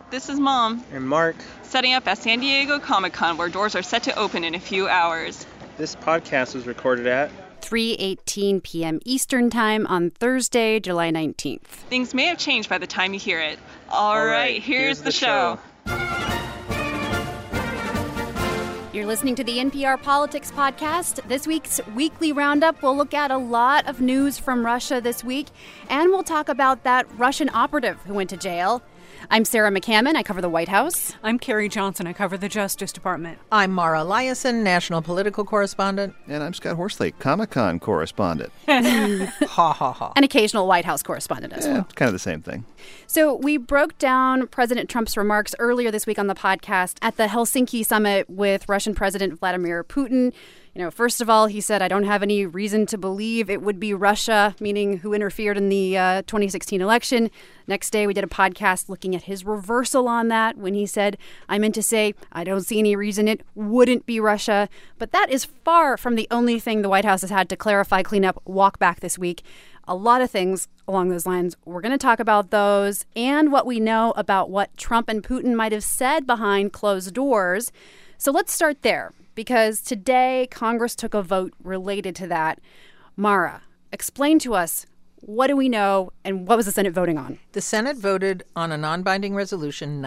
This is Mom. And Mark. Setting up at San Diego Comic-Con, where doors are set to open in a few hours. This podcast was recorded at 3:18 p.m. Eastern Time on Thursday, July 19th. Things may have changed by the time you hear it. All right, here's the show. You're listening to the NPR Politics Podcast. This week's weekly roundup will look at a lot of news from Russia this week, and we'll talk about that Russian operative who went to jail. I'm Sarah McCammon. I cover the White House. I'm Carrie Johnson. I cover the Justice Department. I'm Mara Liasson, national political correspondent. And I'm Scott Horsley, Comic-Con correspondent. Ha, ha, ha. An occasional White House correspondent as well. Kind of the same thing. So we broke down President Trump's remarks earlier this week on the podcast at the Helsinki summit with Russian President Vladimir Putin. You know, first of all, he said, I don't have any reason to believe it would be Russia, meaning who interfered in the 2016 election. Next day, we did a podcast looking at his reversal on that when he said, I meant to say, I don't see any reason it wouldn't be Russia. But that is far from the only thing the White House has had to clarify, clean up, walk back this week. A lot of things along those lines. We're going to talk about those and what we know about what Trump and Putin might have said behind closed doors. So let's start there, because today Congress took a vote related to that. Mara, explain to us, what do we know and what was the Senate voting on? The Senate voted on a non-binding resolution,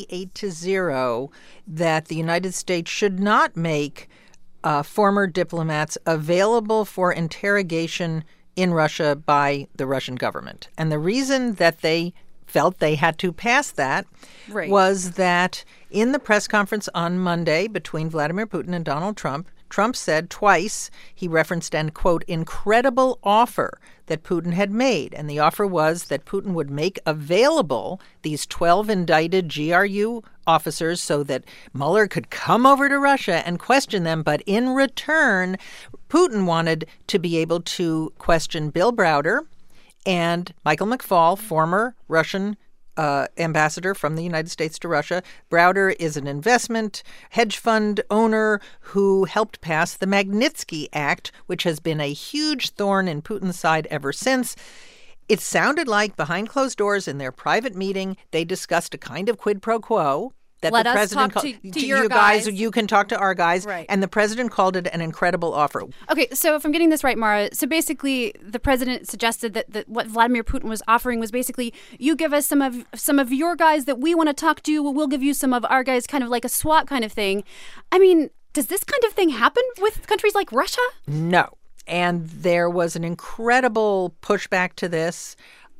98-0, that the United States should not make former diplomats available for interrogation in Russia by the Russian government. And the reason that they felt they had to pass that was that in the press conference on Monday between Vladimir Putin and Donald Trump, Trump said twice, he referenced an, quote, incredible offer that Putin had made. And the offer was that Putin would make available these 12 indicted GRU officers so that Mueller could come over to Russia and question them. But in return, Putin wanted to be able to question Bill Browder and Michael McFaul, former Russian ambassador from the United States to Russia. Browder is an investment hedge fund owner who helped pass the Magnitsky Act, which has been a huge thorn in Putin's side ever since. It sounded like behind closed doors in their private meeting, they discussed a kind of quid pro quo. That Let the us president talk to your you guys. You can talk to our guys. Right. And the president called it an incredible offer. Okay, so if I'm getting this right, Mara, so basically the president suggested that what Vladimir Putin was offering was basically, you give us some of your guys that we want to talk to, we'll give you some of our guys, kind of like a swap kind of thing. I mean, does this kind of thing happen with countries like Russia? No. And there was an incredible pushback to this.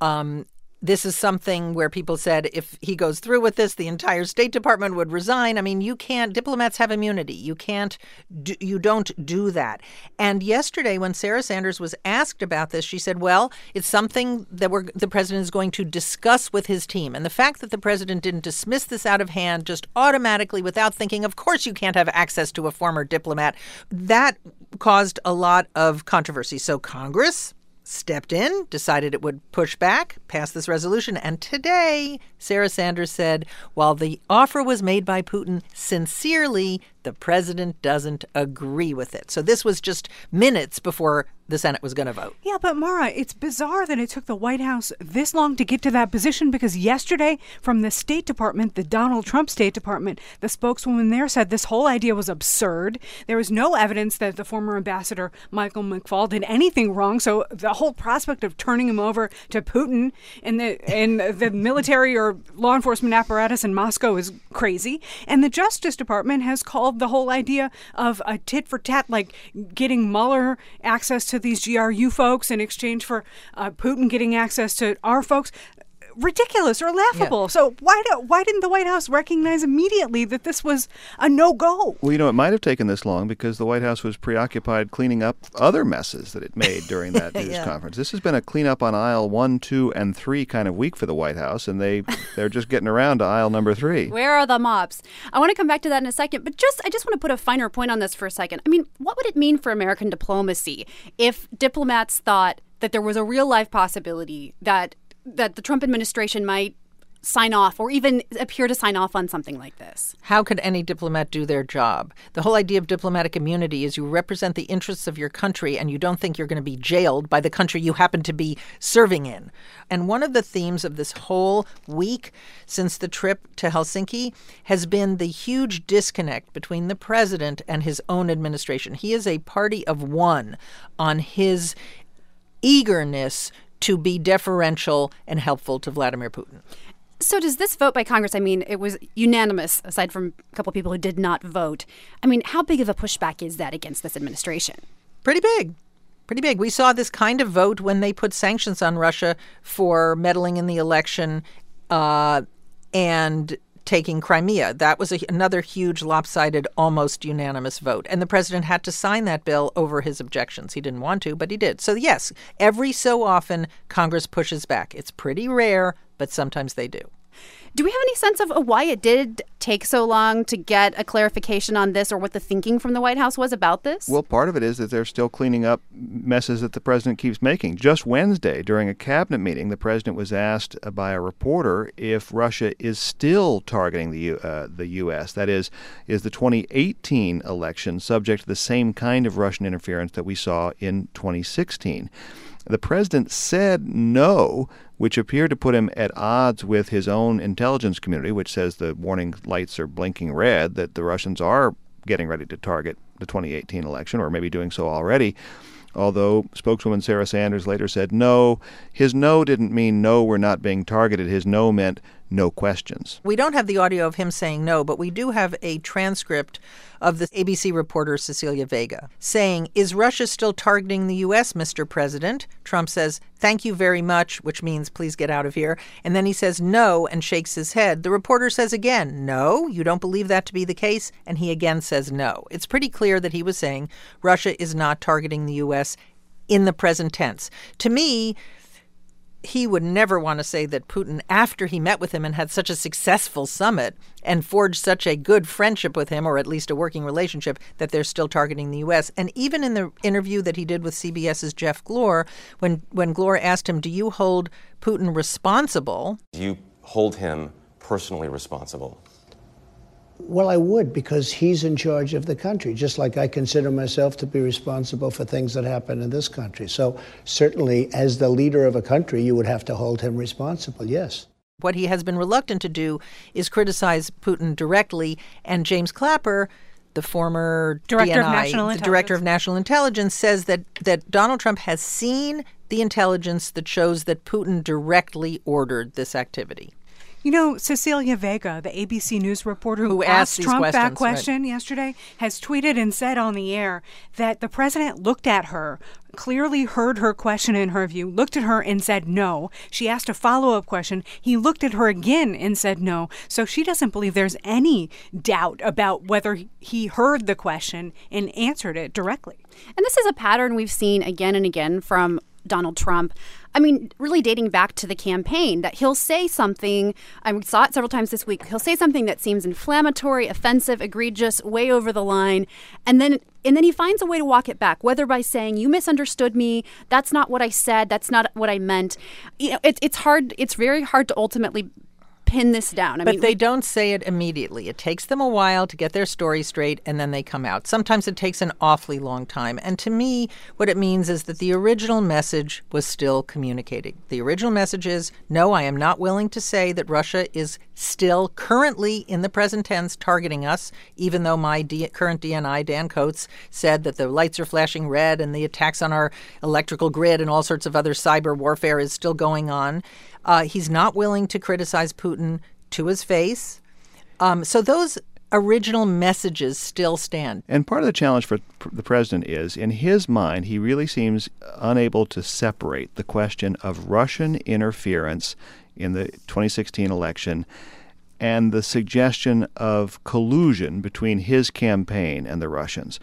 This is something where people said if he goes through with this, the entire State Department would resign. I mean, you can't. Diplomats have immunity. You don't do that. And yesterday, when Sarah Sanders was asked about this, she said, well, it's something that the president is going to discuss with his team. And the fact that the president didn't dismiss this out of hand just automatically without thinking, of course you can't have access to a former diplomat, that caused a lot of controversy. So Congress stepped in, decided it would push back, pass this resolution. And today, Sarah Sanders said, while the offer was made by Putin sincerely, the president doesn't agree with it. So this was just minutes before the Senate was going to vote. Yeah, but Mara, it's bizarre that it took the White House this long to get to that position, because yesterday from the State Department, the Donald Trump State Department, the spokeswoman there said this whole idea was absurd. There was no evidence that the former ambassador, Michael McFaul, did anything wrong. So the whole prospect of turning him over to Putin and the military or law enforcement apparatus in Moscow is crazy. And the Justice Department has called the whole idea of a tit for tat, like getting Mueller access to these GRU folks in exchange for Putin getting access to our folks, ridiculous or laughable. Yeah. So why didn't the White House recognize immediately that this was a no-go? Well, it might have taken this long because the White House was preoccupied cleaning up other messes that it made during that news conference. This has been a cleanup on aisle 1, 2, and 3 kind of week for the White House, and they're just getting around to aisle number 3. Where are the mops? I want to come back to that in a second, but I just want to put a finer point on this for a second. I mean, what would it mean for American diplomacy if diplomats thought that there was a real-life possibility that the Trump administration might sign off or even appear to sign off on something like this? How could any diplomat do their job? The whole idea of diplomatic immunity is you represent the interests of your country and you don't think you're going to be jailed by the country you happen to be serving in. And one of the themes of this whole week since the trip to Helsinki has been the huge disconnect between the president and his own administration. He is a party of one on his eagerness to be deferential and helpful to Vladimir Putin. So does this vote by Congress, I mean, it was unanimous, aside from a couple of people who did not vote. I mean, how big of a pushback is that against this administration? Pretty big. Pretty big. We saw this kind of vote when they put sanctions on Russia for meddling in the election and taking Crimea. That was another huge, lopsided, almost unanimous vote. And the president had to sign that bill over his objections. He didn't want to, but he did. So, yes, every so often, Congress pushes back. It's pretty rare, but sometimes they do. Do we have any sense of why it did take so long to get a clarification on this or what the thinking from the White House was about this? Well, part of it is that they're still cleaning up messes that the president keeps making. Just Wednesday, during a cabinet meeting, the president was asked by a reporter if Russia is still targeting the U.S. That is the 2018 election subject to the same kind of Russian interference that we saw in 2016. The president said no, which appeared to put him at odds with his own intelligence community, which says the warning lights are blinking red, that the Russians are getting ready to target the 2018 election, or maybe doing so already. Although spokeswoman Sarah Sanders later said no. His no didn't mean no, we're not being targeted. His no meant no questions. We don't have the audio of him saying no, but we do have a transcript of the ABC reporter Cecilia Vega saying, "Is Russia still targeting the U.S., Mr. President?" Trump says, "Thank you very much," which means please get out of here. And then he says no and shakes his head. The reporter says again, "No, you don't believe that to be the case?" And he again says no. It's pretty clear that he was saying Russia is not targeting the U.S. in the present tense. To me, he would never want to say that Putin, after he met with him and had such a successful summit and forged such a good friendship with him, or at least a working relationship, that they're still targeting the U.S. And even in the interview that he did with CBS's Jeff Glor, when Glor asked him, do you hold Putin responsible? Do you hold him personally responsible? Well, I would, because he's in charge of the country, just like I consider myself to be responsible for things that happen in this country. So certainly, as the leader of a country, you would have to hold him responsible, yes. What he has been reluctant to do is criticize Putin directly. And James Clapper, the former Director of National Intelligence, says that Donald Trump has seen the intelligence that shows that Putin directly ordered this activity. You know, Cecilia Vega, the ABC News reporter who asked Trump that question yesterday, has tweeted and said on the air that the president looked at her, clearly heard her question in her view, looked at her and said no. She asked a follow-up question. He looked at her again and said no. So she doesn't believe there's any doubt about whether he heard the question and answered it directly. And this is a pattern we've seen again and again from Donald Trump. I mean, really dating back to the campaign, that he'll say something, I saw it several times this week, he'll say something that seems inflammatory, offensive, egregious, way over the line, and then he finds a way to walk it back, whether by saying, you misunderstood me, that's not what I said, that's not what I meant. You know, it's very hard to ultimately pin this down. But they don't say it immediately. It takes them a while to get their story straight, and then they come out. Sometimes it takes an awfully long time. And to me, what it means is that the original message was still communicating. The original message is, no, I am not willing to say that Russia is still currently in the present tense targeting us, even though my current DNI, Dan Coates, said that the lights are flashing red and the attacks on our electrical grid and all sorts of other cyber warfare is still going on. He's not willing to criticize Putin to his face. So those original messages still stand. And part of the challenge for the president is, in his mind, he really seems unable to separate the question of Russian interference in the 2016 election and the suggestion of collusion between his campaign and the Russians.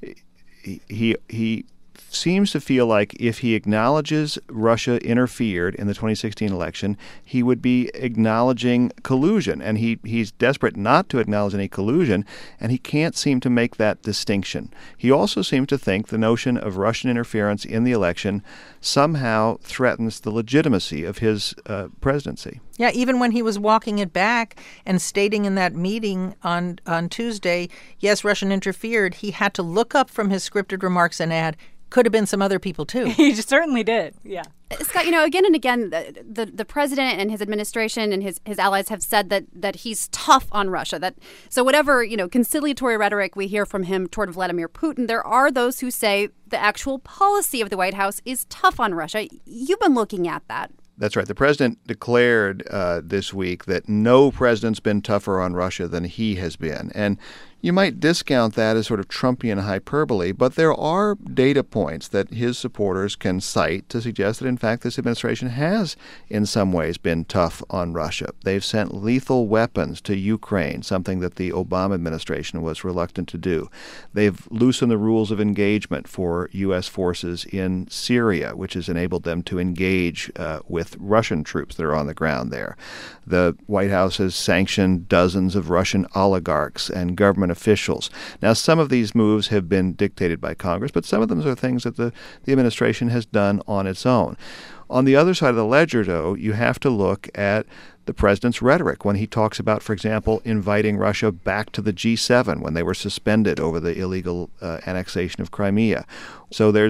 He seems to feel like if he acknowledges Russia interfered in the 2016 election, he would be acknowledging collusion. And he's desperate not to acknowledge any collusion, and he can't seem to make that distinction. He also seems to think the notion of Russian interference in the election somehow threatens the legitimacy of his presidency. Yeah, even when he was walking it back and stating in that meeting on Tuesday, yes, Russia interfered, he had to look up from his scripted remarks and add, could have been some other people, too. He certainly did, yeah. Scott, again and again, the president and his administration and his allies have said that he's tough on Russia. So whatever, conciliatory rhetoric we hear from him toward Vladimir Putin, there are those who say the actual policy of the White House is tough on Russia. You've been looking at that. That's right. The president declared this week that no president's been tougher on Russia than he has been. And you might discount that as sort of Trumpian hyperbole, but there are data points that his supporters can cite to suggest that, in fact, this administration has, in some ways, been tough on Russia. They've sent lethal weapons to Ukraine, something that the Obama administration was reluctant to do. They've loosened the rules of engagement for U.S. forces in Syria, which has enabled them to engage with Russian troops that are on the ground there. The White House has sanctioned dozens of Russian oligarchs and government officials. Now, some of these moves have been dictated by Congress, but some of them are things that the administration has done on its own. On the other side of the ledger, though, you have to look at the president's rhetoric when he talks about, for example, inviting Russia back to the G7 when they were suspended over the illegal annexation of Crimea. So there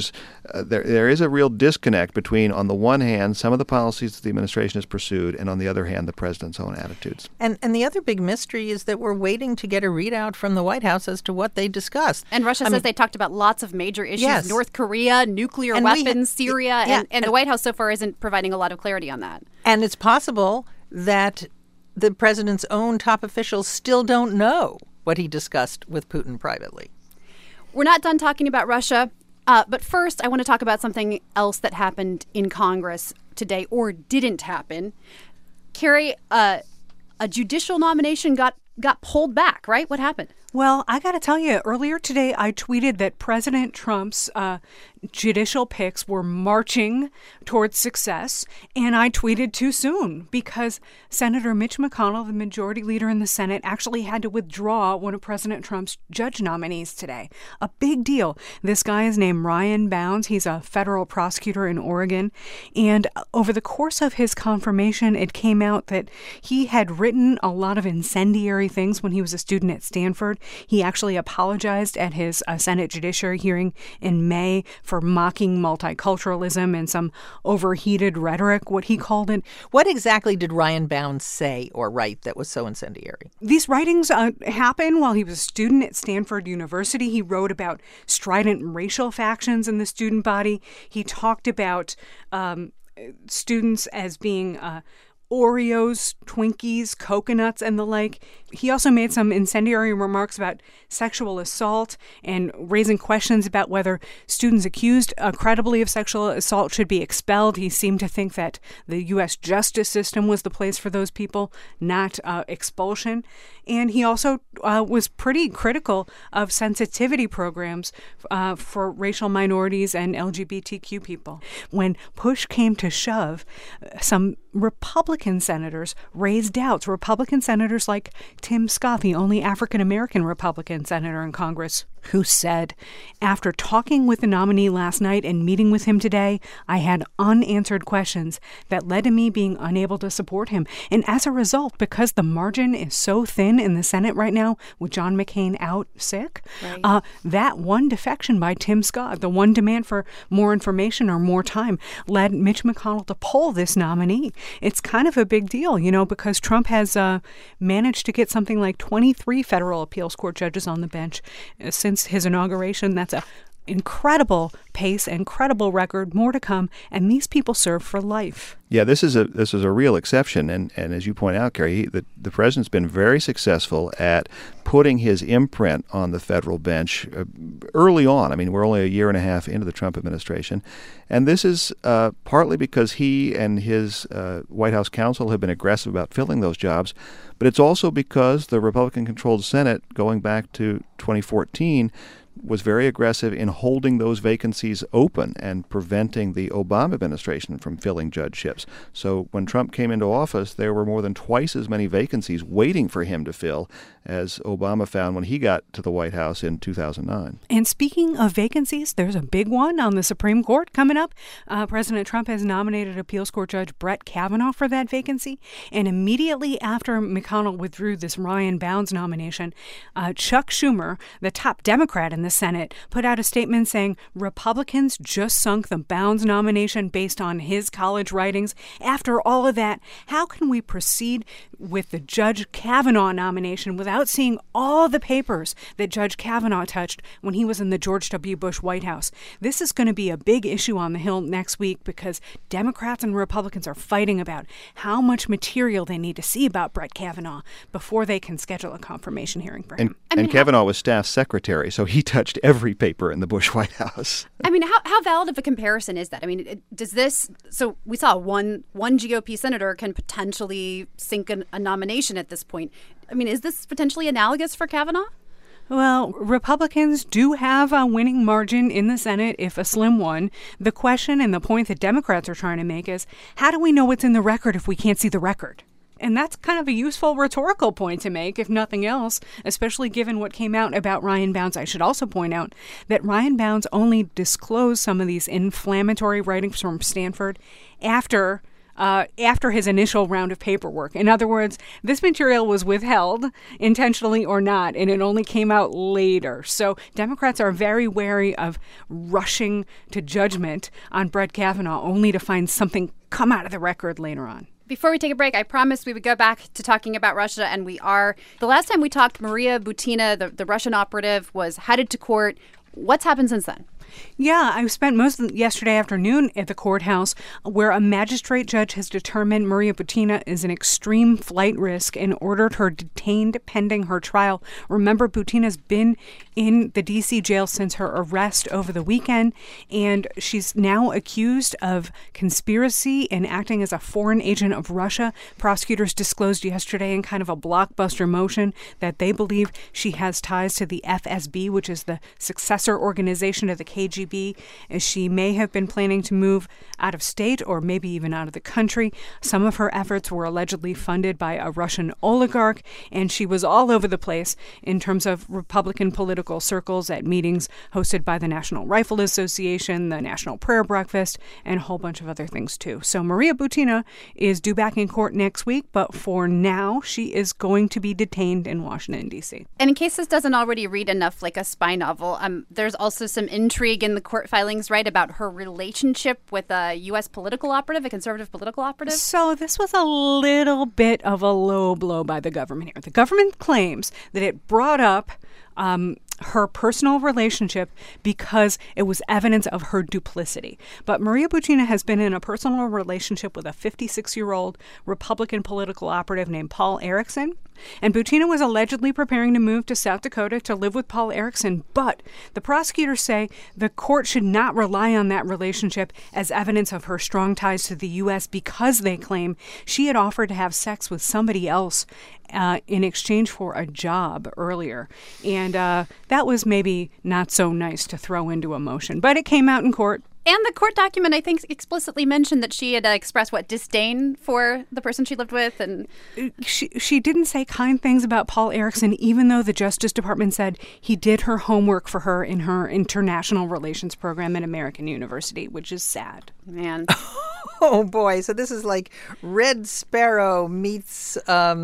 is a real disconnect between, on the one hand, some of the policies that the administration has pursued, and on the other hand, the president's own attitudes. And the other big mystery is that we're waiting to get a readout from the White House as to what they discussed. And Russia says they talked about lots of major issues, yes. North Korea, nuclear weapons, Syria, and the White House so far isn't providing a lot of clarity on that. And it's possible that the president's own top officials still don't know what he discussed with Putin privately. We're not done talking about Russia, but first I want to talk about something else that happened in Congress today, or didn't happen. Carrie, a judicial nomination got pulled back, right? What happened? Well, I got to tell you, earlier today I tweeted that President Trump's judicial picks were marching towards success, and I tweeted too soon because Senator Mitch McConnell, the majority leader in the Senate, actually had to withdraw one of President Trump's judge nominees today. A big deal. This guy is named Ryan Bounds. He's a federal prosecutor in Oregon, and over the course of his confirmation, it came out that he had written a lot of incendiary things when he was a student at Stanford. He actually apologized at his Senate Judiciary hearing in May for mocking multiculturalism and some overheated rhetoric, what he called it. What exactly did Ryan Bounds say or write that was so incendiary? These writings happened while he was a student at Stanford University. He wrote about strident racial factions in the student body. He talked about students as being Oreos, Twinkies, coconuts, and the like. He also made some incendiary remarks about sexual assault and raising questions about whether students accused credibly of sexual assault should be expelled. He seemed to think that the U.S. justice system was the place for those people, not expulsion. And he also was pretty critical of sensitivity programs for racial minorities and LGBTQ people. When push came to shove, some Republican senators raised doubts. Republican senators like Tim Scott, the only African-American Republican senator in Congress, who said, after talking with the nominee last night and meeting with him today, I had unanswered questions that led to me being unable to support him. And as a result, because the margin is so thin in the Senate right now, with John McCain out sick, right. That one defection by Tim Scott, the one demand for more information or more time, led Mitch McConnell to pull this nominee. It's kind of a big deal, because Trump has managed to get something like 23 federal appeals court judges on the bench since his inauguration. That's a incredible pace, incredible record, more to come, and these people serve for life. Yeah, this is a real exception, and as you point out, Carrie, the president's been very successful at putting his imprint on the federal bench early on. I mean, we're only a year and a half into the Trump administration, and this is partly because he and his White House counsel have been aggressive about filling those jobs, but it's also because the Republican-controlled Senate, going back to 2014, was very aggressive in holding those vacancies open and preventing the Obama administration from filling judgeships. So when Trump came into office, there were more than twice as many vacancies waiting for him to fill as Obama found when he got to the White House in 2009. And speaking of vacancies, there's a big one on the Supreme Court coming up. President Trump has nominated appeals court judge Brett Kavanaugh for that vacancy. And immediately after McConnell withdrew this Ryan Bounds nomination, Chuck Schumer, the top Democrat in the Senate, put out a statement saying Republicans just sunk the Bounds nomination based on his college writings. After all of that, how can we proceed with the Judge Kavanaugh nomination without seeing all the papers that Judge Kavanaugh touched when he was in the George W. Bush White House? This is going to be a big issue on the Hill next week because Democrats and Republicans are fighting about how much material they need to see about Brett Kavanaugh before they can schedule a confirmation hearing for him. And Kavanaugh was staff secretary, so he touched every paper in the Bush White House. I mean, how valid of a comparison is that? I mean, does this... So we saw one GOP senator can potentially sink a nomination at this point. I mean, is this potentially analogous for Kavanaugh? Well, Republicans do have a winning margin in the Senate, if a slim one. The question and the point that Democrats are trying to make is, how do we know what's in the record if we can't see the record? And that's kind of a useful rhetorical point to make, if nothing else, especially given what came out about Ryan Bounds. I should also point out that Ryan Bounds only disclosed some of these inflammatory writings from Stanford after his initial round of paperwork. In other words, this material was withheld, intentionally or not, and it only came out later. So Democrats are very wary of rushing to judgment on Brett Kavanaugh only to find something come out of the record later on. Before we take a break, I promised we would go back to talking about Russia, and we are. The last time we talked, Maria Butina, the Russian operative, was headed to court. What's happened since then? Yeah, I spent most of yesterday afternoon at the courthouse where a magistrate judge has determined Maria Butina is an extreme flight risk and ordered her detained pending her trial. Remember, Butina's been in the D.C. jail since her arrest over the weekend, and she's now accused of conspiracy and acting as a foreign agent of Russia. Prosecutors disclosed yesterday in kind of a blockbuster motion that they believe she has ties to the FSB, which is the successor organization of the KGB, as she may have been planning to move out of state or maybe even out of the country. Some of her efforts were allegedly funded by a Russian oligarch, and she was all over the place in terms of Republican political circles at meetings hosted by the National Rifle Association, the National Prayer Breakfast, and a whole bunch of other things too. So Maria Butina is due back in court next week, but for now, she is going to be detained in Washington, D.C. And in case this doesn't already read enough like a spy novel, there's also some intrigue in the court filings, right, about her relationship with a U.S. political operative, a conservative political operative? So this was a little bit of a low blow by the government here. The government claims that it brought up her personal relationship because it was evidence of her duplicity. But Maria Butina has been in a personal relationship with a 56-year-old Republican political operative named Paul Erickson. And Butina was allegedly preparing to move to South Dakota to live with Paul Erickson. But the prosecutors say the court should not rely on that relationship as evidence of her strong ties to the U.S. because they claim she had offered to have sex with somebody else in exchange for a job earlier. And that was maybe not so nice to throw into a motion. But it came out in court. And the court document, I think, explicitly mentioned that she had expressed, disdain for the person she lived with. And she didn't say kind things about Paul Erickson, even though the Justice Department said he did her homework for her in her international relations program at American University, which is sad. Man. Oh, boy. So this is like Red Sparrow meets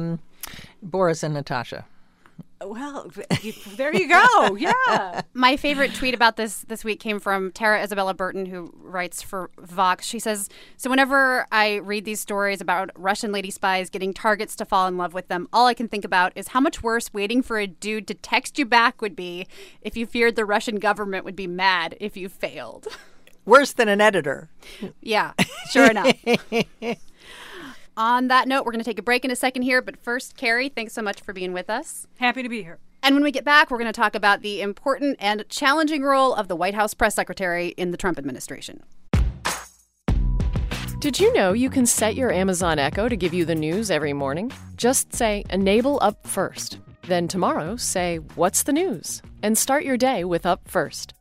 Boris and Natasha. Well, there you go. Yeah. My favorite tweet about this week came from Tara Isabella Burton, who writes for Vox. She says, so whenever I read these stories about Russian lady spies getting targets to fall in love with them, all I can think about is how much worse waiting for a dude to text you back would be if you feared the Russian government would be mad if you failed. Worse than an editor. Yeah, sure enough. On that note, we're going to take a break in a second here. But first, Carrie, thanks so much for being with us. Happy to be here. And when we get back, we're going to talk about the important and challenging role of the White House press secretary in the Trump administration. Did you know you can set your Amazon Echo to give you the news every morning? Just say, enable up first. Then tomorrow, say, "What's the news?" and start your day with Up First.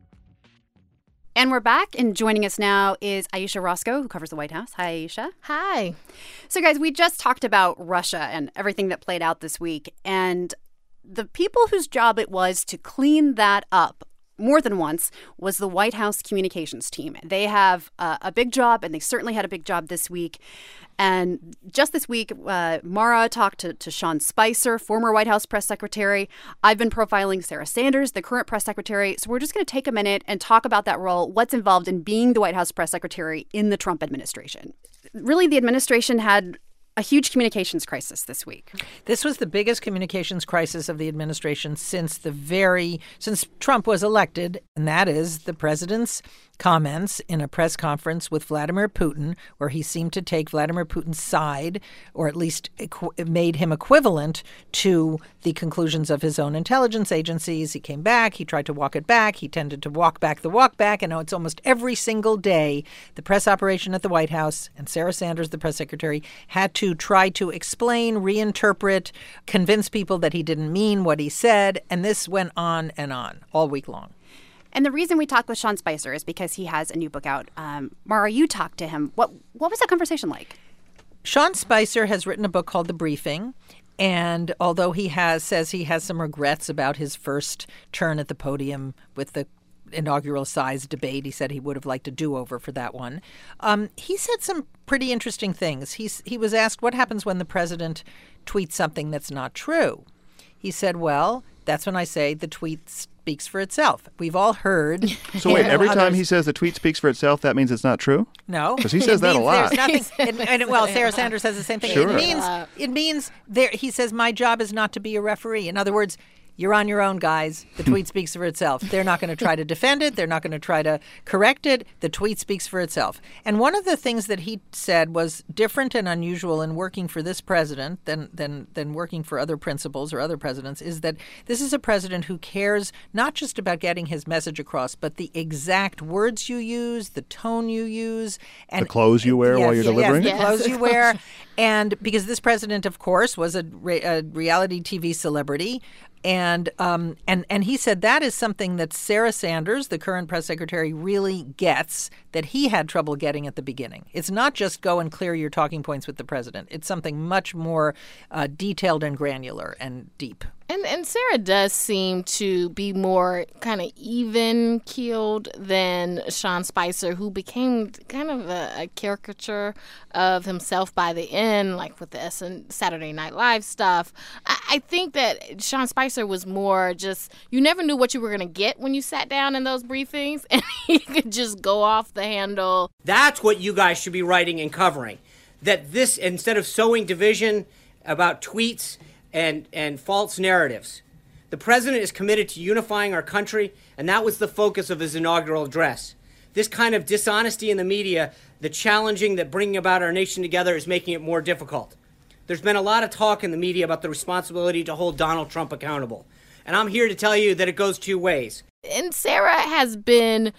And we're back, and joining us now is Ayesha Roscoe, who covers the White House. Hi, Ayesha. Hi. So, guys, we just talked about Russia and everything that played out this week, and the people whose job it was to clean that up more than once was the White House communications team. They have a big job, and they certainly had a big job this week. And just this week, Mara talked to Sean Spicer, former White House press secretary. I've been profiling Sarah Sanders, the current press secretary. So we're just going to take a minute and talk about that role, what's involved in being the White House press secretary in the Trump administration. Really, the administration had a huge communications crisis this week. This was the biggest communications crisis of the administration since Trump was elected, and that is the president's comments in a press conference with Vladimir Putin, where he seemed to take Vladimir Putin's side, or at least made him equivalent to the conclusions of his own intelligence agencies. He came back. He tried to walk it back. He tended to walk back the walk back. And now it's almost every single day the press operation at the White House and Sarah Sanders, the press secretary, had to try to explain, reinterpret, convince people that he didn't mean what he said. And this went on and on all week long. And the reason we talked with Sean Spicer is because he has a new book out. Mara, you talked to him. What was that conversation like? Sean Spicer has written a book called The Briefing. And although says he has some regrets about his first turn at the podium with the inaugural size debate, he said he would have liked a do-over for that one. He said some pretty interesting things. He was asked what happens when the president tweets something that's not true. He said, well, that's when I say the tweet speaks for itself. We've all heard. So wait, every time he says the tweet speaks for itself, that means it's not true? No. Because he says that a lot. There's nothing. Well, Sarah Sanders says the same thing. Sure. It means he says, my job is not to be a referee. In other words, you're on your own, guys. The tweet speaks for itself. They're not going to try to defend it. They're not going to try to correct it. The tweet speaks for itself. And one of the things that he said was different and unusual in working for this president than working for other principals or other presidents is that this is a president who cares not just about getting his message across, but the exact words you use, the tone you use. And the clothes you wear while you're delivering it? Yes, the clothes you wear. And because this president, of course, was a reality TV celebrity, and he said that is something that Sarah Sanders, the current press secretary, really gets that he had trouble getting at the beginning. It's not just go and clear your talking points with the president. It's something much more detailed and granular and deep. And Sarah does seem to be more kind of even-keeled than Sean Spicer, who became kind of a caricature of himself by the end, like with the Saturday Night Live stuff. I think that Sean Spicer was more just, you never knew what you were going to get when you sat down in those briefings, and he could just go off the handle. That's what you guys should be writing and covering. That this, instead of sowing division about tweets and false narratives. The president is committed to unifying our country, and that was the focus of his inaugural address. This kind of dishonesty in the media, the challenging that bringing about our nation together is making it more difficult. There's been a lot of talk in the media about the responsibility to hold Donald Trump accountable. And I'm here to tell you that it goes two ways. And Sarah has been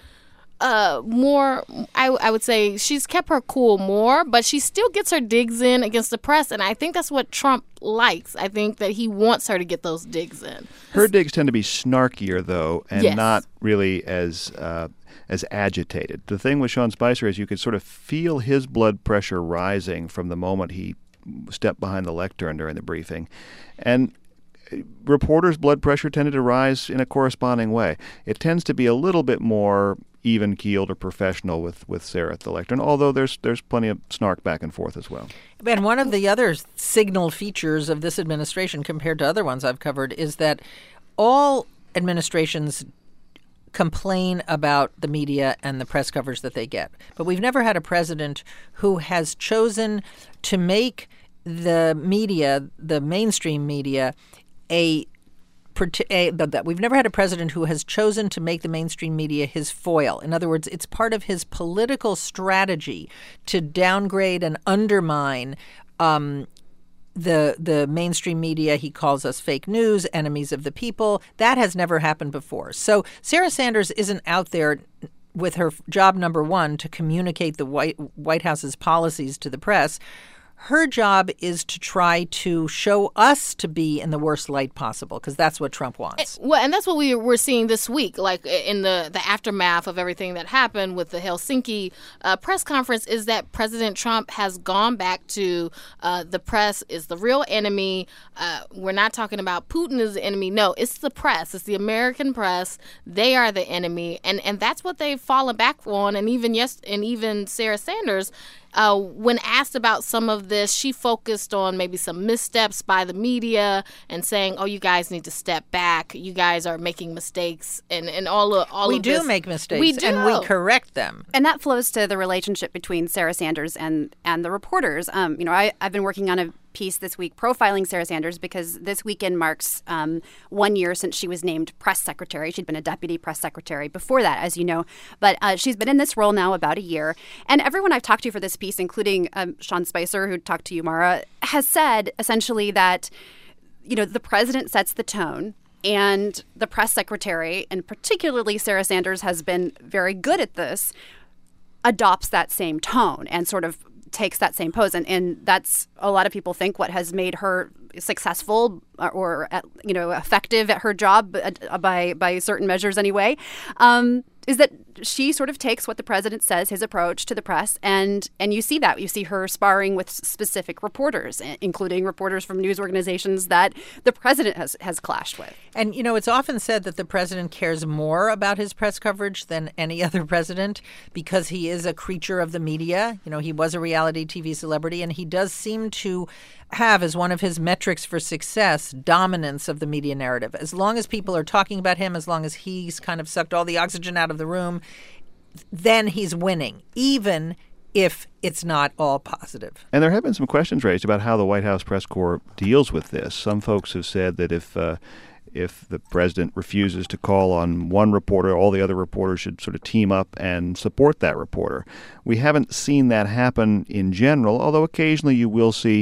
more, I would say she's kept her cool more, but she still gets her digs in against the press. And I think that's what Trump likes. I think that he wants her to get those digs in. Her digs tend to be snarkier, though, and not really as agitated. The thing with Sean Spicer is you could sort of feel his blood pressure rising from the moment he stepped behind the lectern during the briefing. And reporters' blood pressure tended to rise in a corresponding way. It tends to be a little bit more even-keeled or professional with Sarah at the lectern, although there's plenty of snark back and forth as well. And one of the other signal features of this administration compared to other ones I've covered is that all administrations complain about the media and the press coverage that they get. But we've never had a president who has chosen to make the media, the mainstream media, we've never had a president who has chosen to make the mainstream media his foil. In other words, it's part of his political strategy to downgrade and undermine the mainstream media. He calls us fake news, enemies of the people. That has never happened before. So Sarah Sanders isn't out there with her job number one to communicate the White House's policies to the press. Her job is to try to show us to be in the worst light possible, because that's what Trump wants. And that's what we're seeing this week, like in the aftermath of everything that happened with the Helsinki press conference, is that President Trump has gone back to the press is the real enemy. We're not talking about Putin as the enemy. No, it's the press. It's the American press. They are the enemy. And that's what they've fallen back on. And even Sarah Sanders, when asked about some of this, she focused on maybe some missteps by the media and saying, "Oh, you guys need to step back. You guys are making mistakes," and all of this. We do make mistakes, we do. And we correct them. And that flows to the relationship between Sarah Sanders and the reporters. I've been working on a piece this week profiling Sarah Sanders because this weekend marks 1 year since she was named press secretary. She'd been a deputy press secretary before that, as you know. But she's been in this role now about a year. And everyone I've talked to for this piece, including Sean Spicer, who talked to you, Mara, has said essentially that, the president sets the tone. And the press secretary, and particularly Sarah Sanders, has been very good at this, adopts that same tone and sort of takes that same pose. And that's, a lot of people think, what has made her successful or effective at her job by certain measures anyway, is that she sort of takes what the president says, his approach to the press, and you see that. You see her sparring with specific reporters, including reporters from news organizations that the president has clashed with. And, it's often said that the president cares more about his press coverage than any other president because he is a creature of the media. He was a reality TV celebrity, and he does seem to have as one of his metrics for success dominance of the media narrative. As long as people are talking about him, as long as he's kind of sucked all the oxygen out of the room, then he's winning, even if it's not all positive. And there have been some questions raised about how the White House press corps deals with this. Some folks have said that if the president refuses to call on one reporter, all the other reporters should sort of team up and support that reporter. We haven't seen that happen in general, although occasionally you will see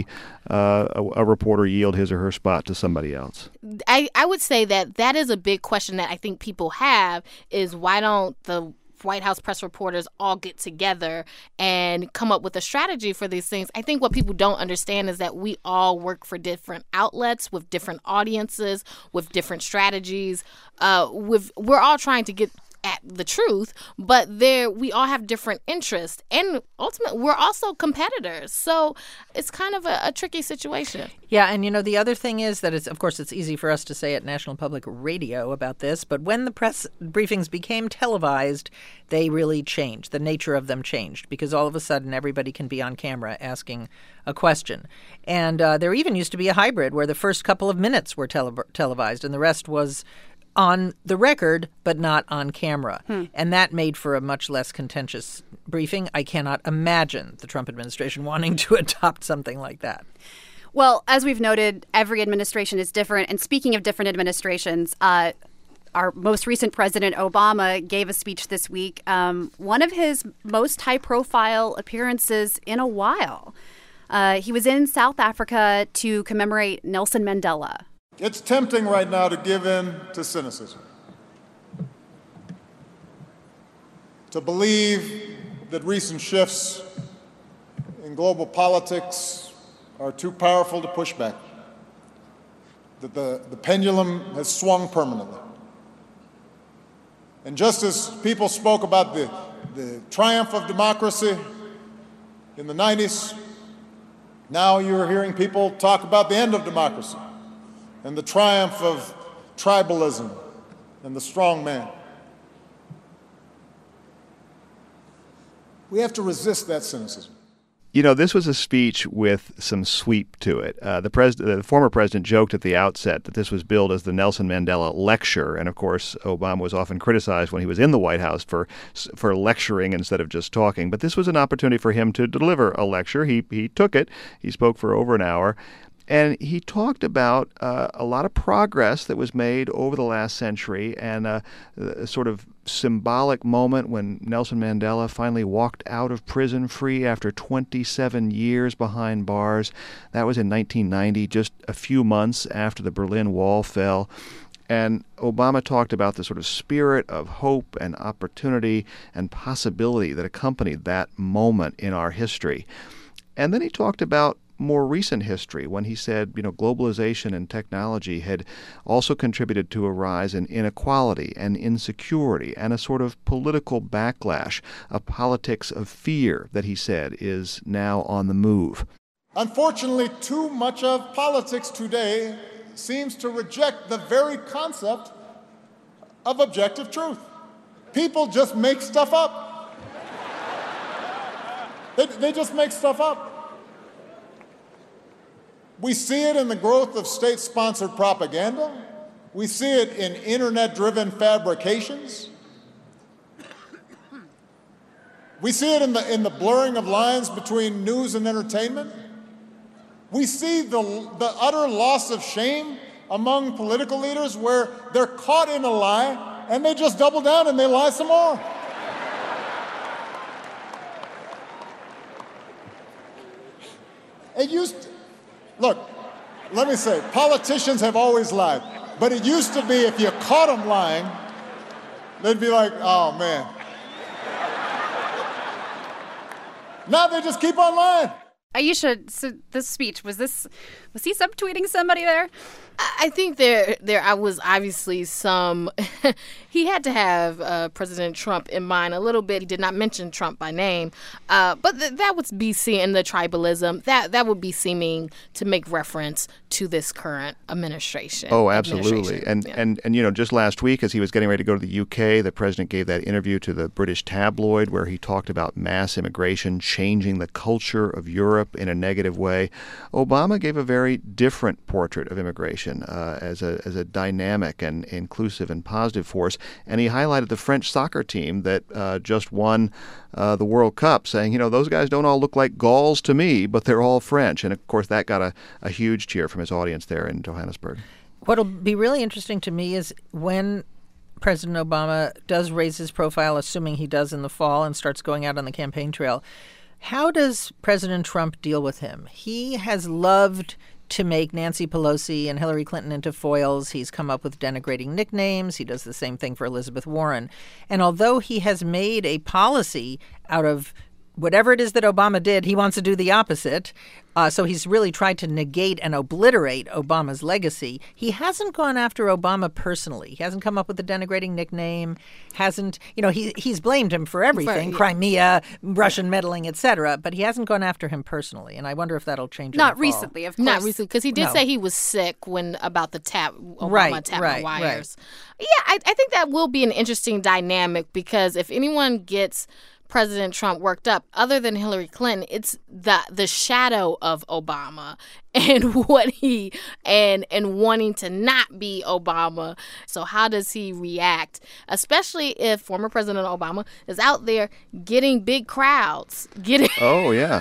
a reporter yield his or her spot to somebody else. I would say that is a big question that I think people have, is why don't the White House press reporters all get together and come up with a strategy for these things? I think what people don't understand is that we all work for different outlets with different audiences, with different strategies. We're all trying to get at the truth, but we all have different interests, and ultimately we're also competitors. So it's kind of a tricky situation. Yeah, and the other thing is that it's easy for us to say at National Public Radio about this, but when the press briefings became televised, they really changed. The nature of them changed because all of a sudden everybody can be on camera asking a question. And there even used to be a hybrid where the first couple of minutes were televised and the rest was on the record, but not on camera. And that made for a much less contentious briefing. I cannot imagine the Trump administration wanting to adopt something like that. Well, as we've noted, every administration is different. And speaking of different administrations, our most recent president, Obama, gave a speech this week, one of his most high-profile appearances in a while. He was in South Africa to commemorate Nelson Mandela. It's tempting right now to give in to cynicism, to believe that recent shifts in global politics are too powerful to push back, that the pendulum has swung permanently. And just as people spoke about the triumph of democracy in the 90s, now you're hearing people talk about the end of democracy and the triumph of tribalism and the strong man. We have to resist that cynicism. This was a speech with some sweep to it. The former president joked at the outset that this was billed as the Nelson Mandela lecture, and of course, Obama was often criticized when he was in the White House for lecturing instead of just talking. But this was an opportunity for him to deliver a lecture. He took it. He spoke for over an hour. And he talked about a lot of progress that was made over the last century and a sort of symbolic moment when Nelson Mandela finally walked out of prison free after 27 years behind bars. That was in 1990, just a few months after the Berlin Wall fell. And Obama talked about the sort of spirit of hope and opportunity and possibility that accompanied that moment in our history. And then he talked about more recent history when he said, globalization and technology had also contributed to a rise in inequality and insecurity and a sort of political backlash, a politics of fear that he said is now on the move. Unfortunately, too much of politics today seems to reject the very concept of objective truth. People just make stuff up. They just make stuff up. We see it in the growth of state-sponsored propaganda. We see it in internet-driven fabrications. We see it in the blurring of lines between news and entertainment. We see the utter loss of shame among political leaders where they're caught in a lie and they just double down and they lie some more. Look, let me say, politicians have always lied, but it used to be if you caught them lying, they'd be like, oh man. Now they just keep on lying. Ayesha, so this speech, was he subtweeting somebody there? I think there was obviously some. He had to have President Trump in mind a little bit. He did not mention Trump by name, but that would be seeing the tribalism. That would be seeming to make reference to this current administration. Oh, absolutely. And just last week, as he was getting ready to go to the UK, the president gave that interview to the British tabloid where he talked about mass immigration changing the culture of Europe in a negative way. Obama gave a very different portrait of immigration. As a dynamic and inclusive and positive force. And he highlighted the French soccer team that just won the World Cup, saying, those guys don't all look like Gauls to me, but they're all French. And, of course, that got a huge cheer from his audience there in Johannesburg. What'll be really interesting to me is when President Obama does raise his profile, assuming he does in the fall, and starts going out on the campaign trail, how does President Trump deal with him? He has loved to make Nancy Pelosi and Hillary Clinton into foils. He's come up with denigrating nicknames. He does the same thing for Elizabeth Warren. And although he has made a policy out of whatever it is that Obama did, he wants to do the opposite. So he's really tried to negate and obliterate Obama's legacy. He hasn't gone after Obama personally. He hasn't come up with a denigrating nickname. He's blamed him for everything, Crimea, Russian meddling, etc. But he hasn't gone after him personally. And I wonder if that'll change. Not recently, of course. Not recently, because he did say he was sick about the Obama tapping wires. Right. Yeah, I think that will be an interesting dynamic because if anyone gets President Trump worked up, other than Hillary Clinton, it's the shadow of Obama and what he and wanting to not be Obama. So how does he react, especially if former President Obama is out there getting big crowds? Oh yeah,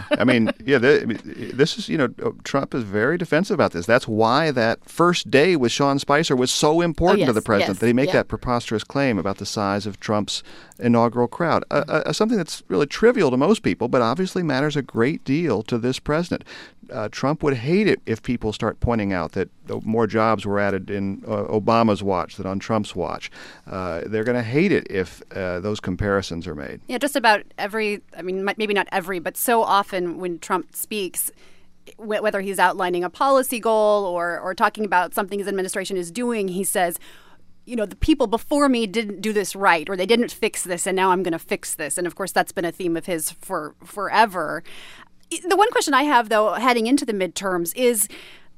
this is Trump is very defensive about this. That's why that first day with Sean Spicer was so important to the president, that he make that preposterous claim about the size of Trump's inaugural crowd. Something that's really trivial to most people, but obviously matters a great deal to this president. Trump would hate it if people start pointing out that more jobs were added in Obama's watch than on Trump's watch. They're going to hate it if those comparisons are made. Yeah, just about maybe not every, but so often when Trump speaks, whether he's outlining a policy goal or talking about something his administration is doing, he says, the people before me didn't do this right, or they didn't fix this, and now I'm going to fix this. And of course, that's been a theme of his for forever. The one question I have, though, heading into the midterms is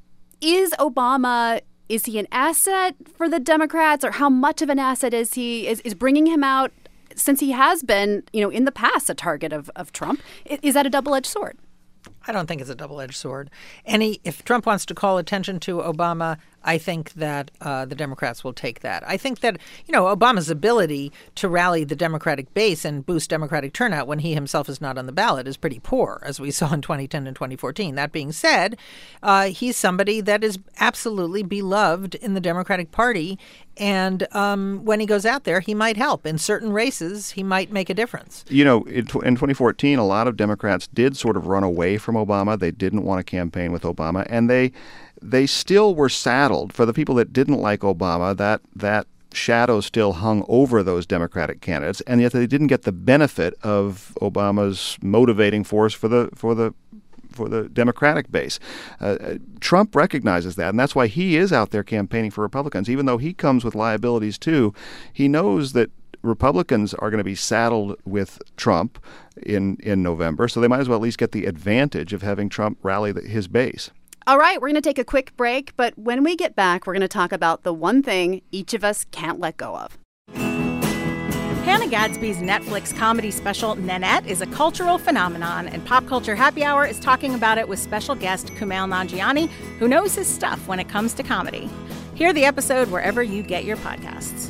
Obama, is he an asset for the Democrats, or how much of an asset is he? Is bringing him out, since he has been, in the past, a target of Trump? Is that a double-edged sword? I don't think it's a double-edged sword. If Trump wants to call attention to Obama, I think that the Democrats will take that. I think that, Obama's ability to rally the Democratic base and boost Democratic turnout when he himself is not on the ballot is pretty poor, as we saw in 2010 and 2014. That being said, he's somebody that is absolutely beloved in the Democratic Party. And when he goes out there, he might help. In certain races, he might make a difference. In 2014, a lot of Democrats did sort of run away from Obama. They didn't want to campaign with Obama. And they still were saddled. For the people that didn't like Obama, that shadow still hung over those Democratic candidates, and yet they didn't get the benefit of Obama's motivating force for the the Democratic base. Trump recognizes that, and that's why he is out there campaigning for Republicans. Even though he comes with liabilities too, he knows that Republicans are going to be saddled with Trump in November, so they might as well at least get the advantage of having Trump rally his base. All right, we're going to take a quick break, but when we get back, we're going to talk about the one thing each of us can't let go of. Hannah Gadsby's Netflix comedy special, Nanette, is a cultural phenomenon, and Pop Culture Happy Hour is talking about it with special guest Kumail Nanjiani, who knows his stuff when it comes to comedy. Hear the episode wherever you get your podcasts.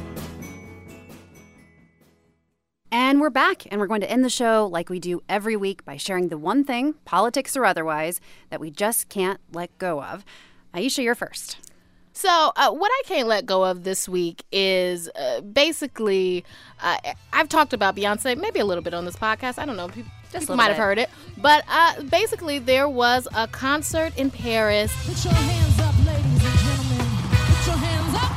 And we're back, and we're going to end the show like we do every week by sharing the one thing, politics or otherwise, that we just can't let go of. Aisha, you're first. So what I can't let go of this week is basically, I've talked about Beyonce maybe a little bit on this podcast. I don't know. People might have heard it. But basically, there was a concert in Paris. Put your hands up, ladies and gentlemen. Put your hands up.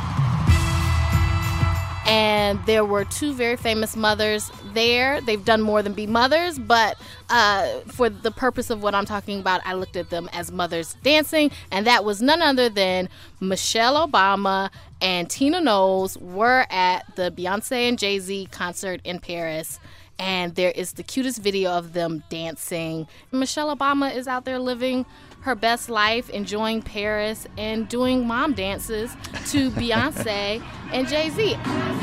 And there were two very famous mothers there. They've done more than be mothers, but for the purpose of what I'm talking about, I looked at them as mothers dancing, and that was none other than Michelle Obama and Tina Knowles were at the Beyonce and Jay-Z concert in Paris. And there is the cutest video of them dancing. Michelle Obama is out there living her best life, enjoying Paris and doing mom dances to Beyonce and Jay-Z.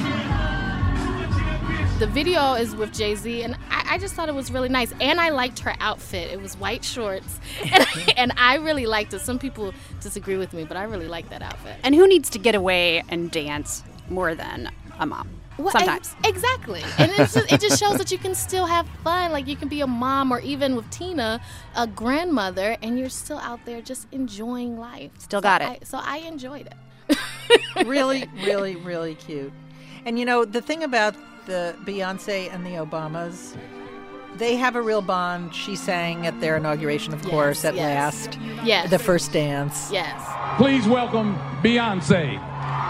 The video is with Jay-Z, and I just thought it was really nice. And I liked her outfit. It was white shorts, and I really liked it. Some people disagree with me, but I really liked that outfit. And who needs to get away and dance more than a mom? Well, sometimes. Exactly. And it just shows that you can still have fun. Like, you can be a mom, or even with Tina, a grandmother, and you're still out there just enjoying life. Still got it. So I enjoyed it. Really, really, really cute. And, you know, the thing about the Beyonce and the Obamas, they have a real bond. She sang at their inauguration, of course, at last. Yes. The first dance. Yes. Please welcome Beyonce.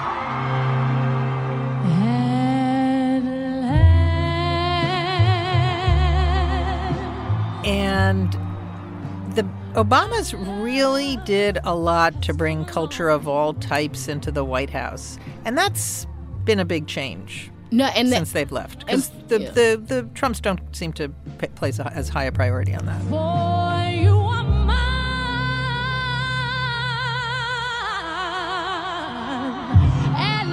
And the Obamas really did a lot to bring culture of all types into the White House. And that's been a big change since they've left. Because the Trumps don't seem to place as high a priority on that. Boy, you are mine. At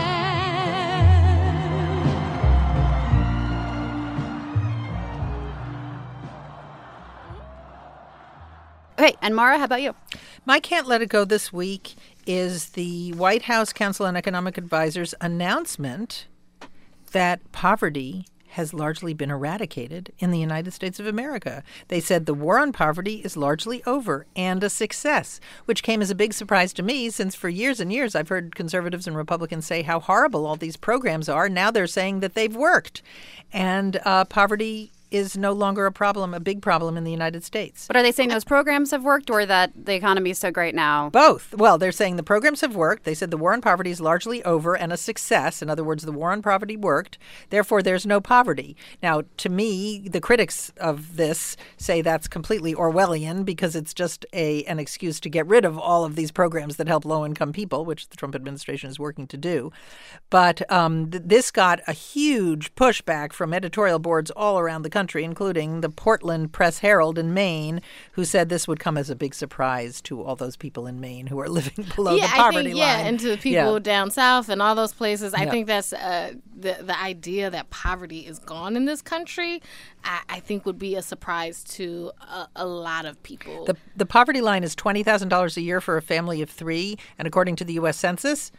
Okay, and Mara, how about you? My can't let it go this week is the White House Council on Economic Advisors announcement that poverty has largely been eradicated in the United States of America. They said the war on poverty is largely over and a success, which came as a big surprise to me since for years and years I've heard conservatives and Republicans say how horrible all these programs are. Now they're saying that they've worked. And poverty is no longer a problem, a big problem in the United States. But are they saying those programs have worked, or that the economy is so great now? Both. Well, they're saying the programs have worked. They said the war on poverty is largely over and a success. In other words, the war on poverty worked. Therefore, there's no poverty. Now, to me, the critics of this say that's completely Orwellian because it's just an excuse to get rid of all of these programs that help low-income people, which the Trump administration is working to do. But this got a huge pushback from editorial boards all around the country, including the Portland Press-Herald in Maine, who said this would come as a big surprise to all those people in Maine who are living below the poverty line. Yeah, and to the people down south and all those places. I think that's the idea that poverty is gone in this country, I think would be a surprise to a lot of people. The poverty line is $20,000 a year for a family of three, and according to the U.S. Census,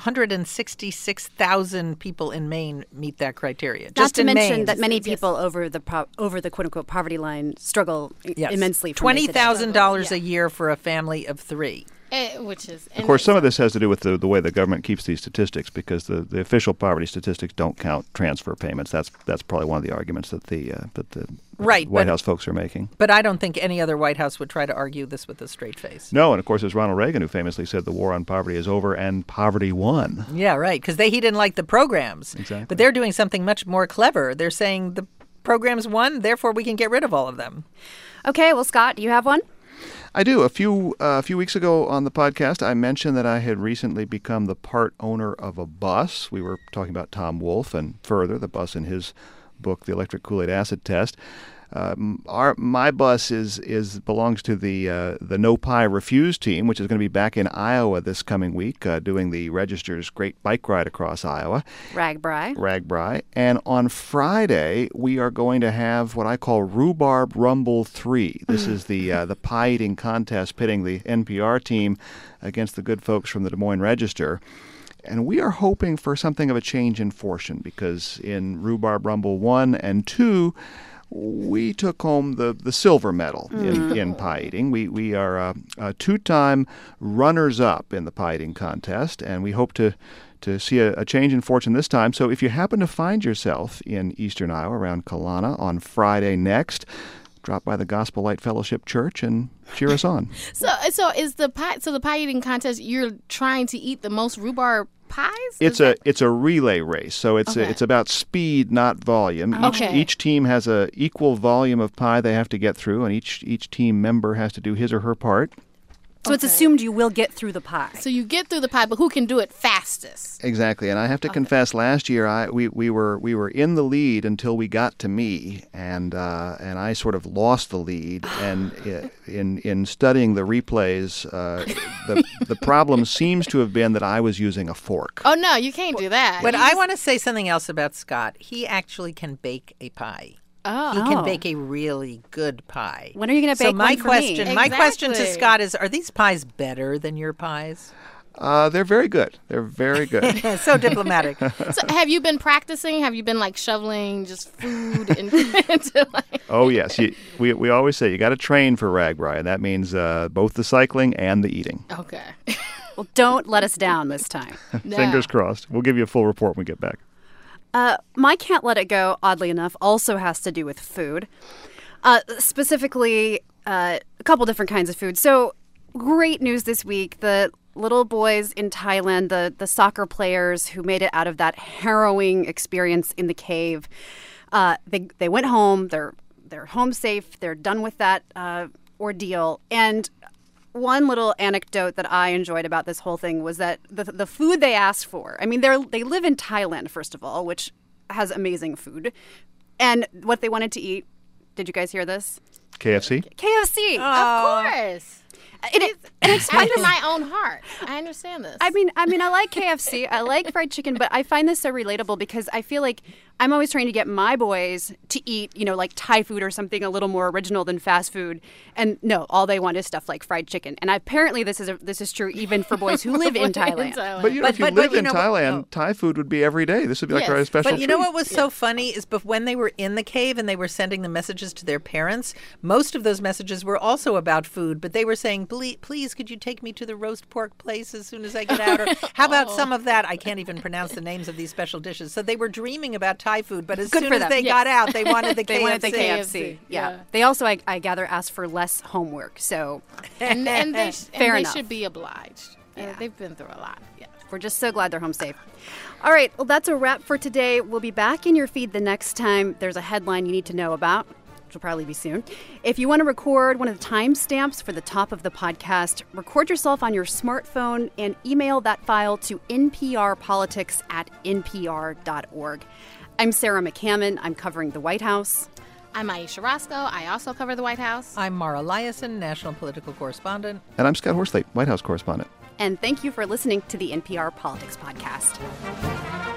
166,000 people in Maine meet that criteria. Not to mention that many people over the quote-unquote poverty line struggle immensely. $20,000 a year for a family of three. Which is, of course, some of this has to do with the way the government keeps these statistics, because the official poverty statistics don't count transfer payments. That's probably one of the arguments that the White House folks are making. But I don't think any other White House would try to argue this with a straight face. No, and of course, it was Ronald Reagan who famously said the war on poverty is over and poverty won. Yeah, right, because he didn't like the programs. Exactly. But they're doing something much more clever. They're saying the programs won, therefore we can get rid of all of them. Okay, well, Scott, do you have one? I do. A few weeks ago on the podcast, I mentioned that I had recently become the part owner of a bus. We were talking about Tom Wolfe and Further, the bus in his book, The Electric Kool-Aid Acid Test. My bus belongs to the No Pie Refuse team, which is going to be back in Iowa this coming week, doing the Register's Great Bike Ride across Iowa. RAGBRAI. And on Friday, we are going to have what I call Rhubarb Rumble 3. This is the pie eating contest pitting the NPR team against the good folks from the Des Moines Register. And we are hoping for something of a change in fortune, because in Rhubarb Rumble 1 and 2, we took home the silver medal in pie eating. We are two-time runners-up in the pie eating contest, and we hope to see a change in fortune this time. So if you happen to find yourself in eastern Iowa around Kalana on Friday next, drop by the Gospel Light Fellowship Church and cheer us on. So is the pie eating contest, you're trying to eat the most rhubarb pies? It's a relay race, so it's about speed, not volume. Each team has a equal volume of pie they have to get through, and each team member has to do his or her part. So it's assumed you will get through the pie. So you get through the pie, but who can do it fastest? Exactly, and I have to confess, last year we were in the lead until we got to me, and I sort of lost the lead. And in studying the replays, the problem seems to have been that I was using a fork. Oh no, you can't do that. But I want to say something else about Scott. He actually can bake a pie. Oh. He can bake a really good pie. When are you going to bake one for me? My question to Scott is, are these pies better than your pies? They're very good. They're very good. So diplomatic. So have you been practicing? Have you been shoveling just food into Oh, yes. We always say you got to train for RAGBRAI, and that means both the cycling and the eating. Okay. Well, don't let us down this time. Fingers crossed. We'll give you a full report when we get back. My Can't Let It Go, oddly enough, also has to do with food. Specifically, a couple different kinds of food. So, great news this week. The little boys in Thailand, the soccer players who made it out of that harrowing experience in the cave, they went home. They're home safe. They're done with that ordeal. And one little anecdote that I enjoyed about this whole thing was that the food they asked for, I mean, they live in Thailand, first of all, which has amazing food. And what they wanted to eat, did you guys hear this? KFC? KFC. Of course. It's after my own heart. I understand this. I mean, I like KFC. I like fried chicken, but I find this so relatable because I feel like I'm always trying to get my boys to eat, like Thai food or something a little more original than fast food. And no, all they want is stuff like fried chicken. And apparently this is true even for boys who live in Thailand. But if you live in Thailand, Thai food would be every day. This would be like our special But you know what was so funny is when they were in the cave and they were sending the messages to their parents, most of those messages were also about food, but they were saying, please, could you take me to the roast pork place as soon as I get out? Or how about some of that? I can't even pronounce the names of these special dishes. So they were dreaming about Thai food, but as soon as they got out, they wanted the KFC. They wanted the KFC. Yeah. They also, I gather, asked for less homework. So and they fair enough. They should be obliged. Yeah. They've been through a lot. Yeah. We're just so glad they're home safe. All right. Well, that's a wrap for today. We'll be back in your feed the next time there's a headline you need to know about, which will probably be soon. If you want to record one of the timestamps for the top of the podcast, record yourself on your smartphone and email that file to nprpolitics@npr.org. I'm Sarah McCammon. I'm covering the White House. I'm Aisha Roscoe. I also cover the White House. I'm Mara Liasson, national political correspondent. And I'm Scott Horsley, White House correspondent. And thank you for listening to the NPR Politics Podcast.